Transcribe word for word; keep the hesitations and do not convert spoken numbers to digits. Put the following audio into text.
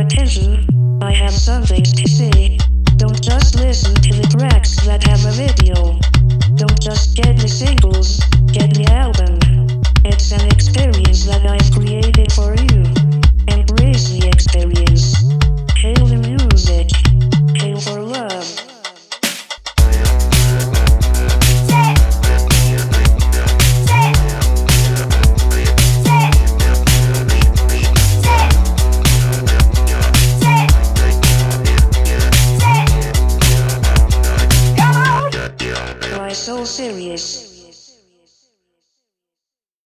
attention. I have some things to say. Don't just listen to the tracks that have a video. Don't just get the singles, get the album. It's an experience that I've created for you. Embrace the experience. Hail the music. Hail for love. So serious.